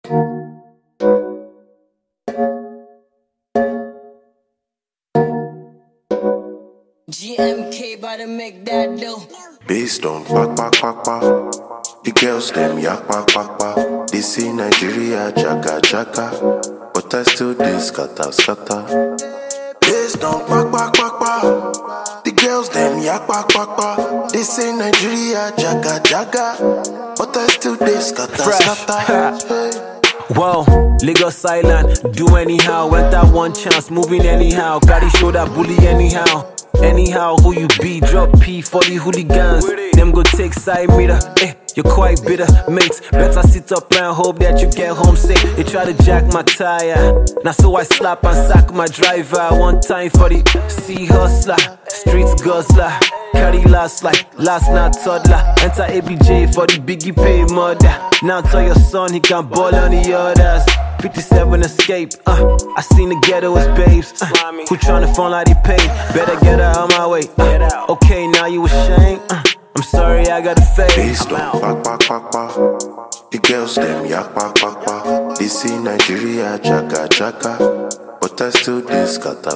GMK about to make that dough. Based on back. The girls them yak back. They say Nigeria jaga. But I still dey scatter. Based on back. The girls them yak back. They say Nigeria jaga. But I still dey scatter. Hey. Whoa, Lagos Island, do anyhow. Went that one chance, moving anyhow. Gotta show that bully anyhow. Anyhow, who you be? Drop P for the hooligans. Them go take side meter. You're quite bitter, mates. Better sit up and hope that you get home safe. They try to jack my tire. Now so I slap and sack my driver. One time for the sea hustler, streets guzzler. Carry last like last night toddler. Enter ABJ for the biggie pay mother. Now tell your son he can ball on the others. 57 escape, I seen the ghetto as babes, who tryna phone like they pay. Better get out of my way, okay now you ashamed, I'm sorry I got a fade. Based on back. The girls them yak back. They say Nigeria jaga. But I still dey scatter.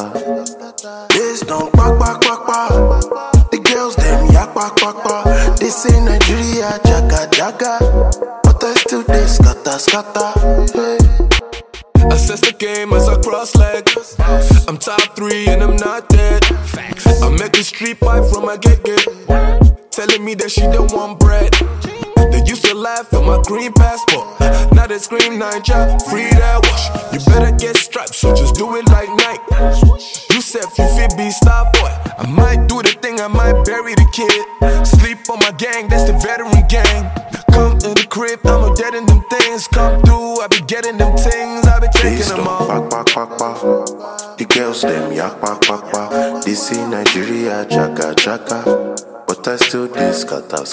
Based on back. The girls them yak back. They say Nigeria jaga. But I still dey scatter. Hey. Assess the game as I cross legs. I'm top 3 and I'm not dead. I make a street pipe from my get. Telling me that she don't want bread. They used to laugh at my green passport. Now they scream Niger, free that wash. You better get striped, so just do it like Nike. You said you fit be star boy. I might do the thing, I might bury the kid. Sleep on my gang, that's the veteran gang. Come in the crib, I'm dead in them things. Come through, I be getting them things. I be taking them all. Back. The girls them yak back. They say Nigeria jaga. But I still dey scatter.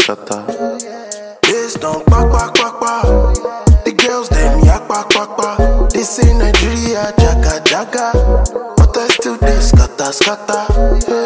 Based on back. The girls them yak back. They say Nigeria jaga. But I still dey scatter.